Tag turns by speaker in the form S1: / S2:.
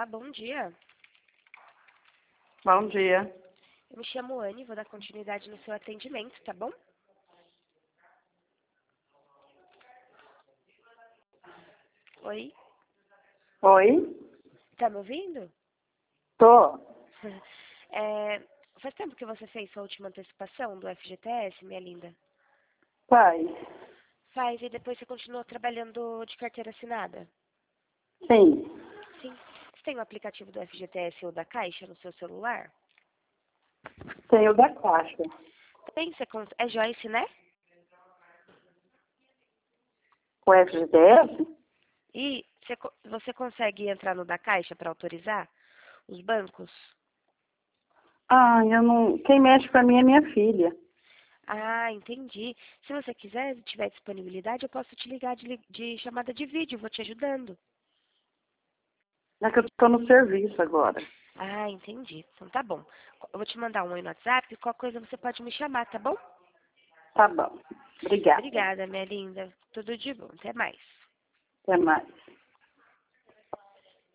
S1: Olá, bom dia.
S2: Bom dia.
S1: Eu me chamo Anne, vou dar continuidade no seu atendimento, tá bom? Oi,
S2: Oi?
S1: tá me ouvindo?
S2: Tô.
S1: É, faz tempo que você fez sua última antecipação do FGTS, minha linda?
S2: Pai.
S1: Faz, e depois você continua trabalhando de carteira assinada?
S2: Sim.
S1: Sim. Você tem o aplicativo do FGTS ou da Caixa no seu celular?
S2: Tem o da Caixa.
S1: Tem, é Joyce, né?
S2: O FGTS?
S1: E você consegue entrar no da Caixa para autorizar os bancos?
S2: Ah, eu não. Quem mexe pra mim é minha filha.
S1: Ah, entendi. Se você quiser, se tiver disponibilidade, eu posso te ligar de chamada de vídeo, vou te ajudando.
S2: É que eu tô no serviço agora.
S1: Ah, entendi. Então tá bom. Eu vou te mandar um oi no WhatsApp, qualquer coisa você pode me chamar, tá bom?
S2: Tá bom. Obrigada.
S1: Obrigada, minha linda. Tudo de bom. Até mais.
S2: Até mais.